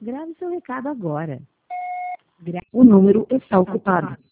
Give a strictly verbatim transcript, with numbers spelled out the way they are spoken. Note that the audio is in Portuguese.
Grave seu recado agora. Gra O número está ocupado.